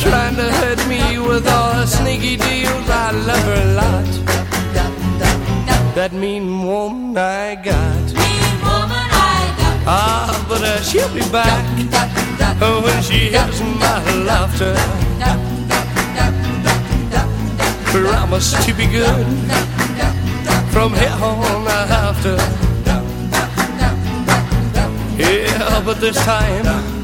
trying to hurt me with all her sneaky deals. I love her a lot. That mean woman I got. Ah, but she'll be back when she hears my laughter. Promise to be good from here on after. Yeah, but this time